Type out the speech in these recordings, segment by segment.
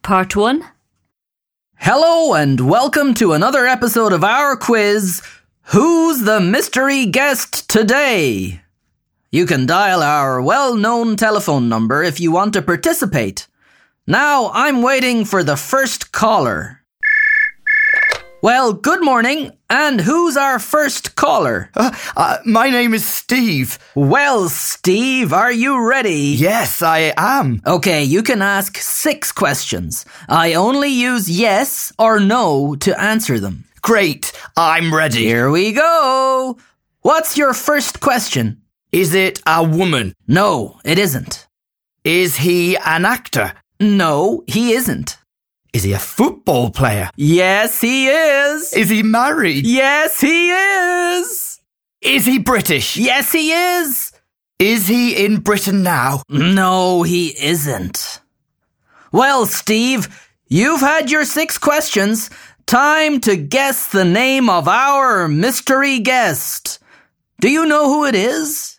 Part 1. Hello and welcome to another episode of our quiz, Who's the Mystery Guest Today? You can dial our well-known telephone number if you want to participate. Now I'm waiting for the first caller. Well, good morning, and who's our first caller? My name is Steve. Well, Steve, are you ready? Yes, I am. Okay, you can ask 6 questions. I only use yes or no to answer them. Great, I'm ready. Here we go. What's your first question? Is it a woman? No, it isn't. Is he an actor? No, he isn't. Is he a football player? Yes, he is. Is he married? Yes, he is. Is he British? Yes, he is. Is he in Britain now? No, he isn't. Well, Steve, you've had your 6 questions. Time to guess the name of our mystery guest. Do you know who it is?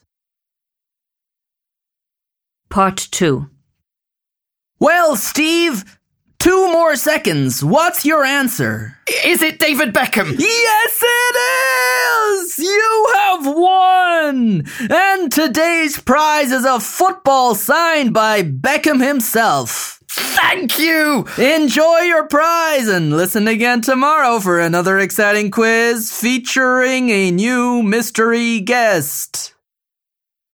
Part 2. Well, Steve, 2 more seconds. What's your answer? Is it David Beckham? Yes, it is! You have won! And today's prize is a football signed by Beckham himself. Thank you! Enjoy your prize and listen again tomorrow for another exciting quiz featuring a new mystery guest.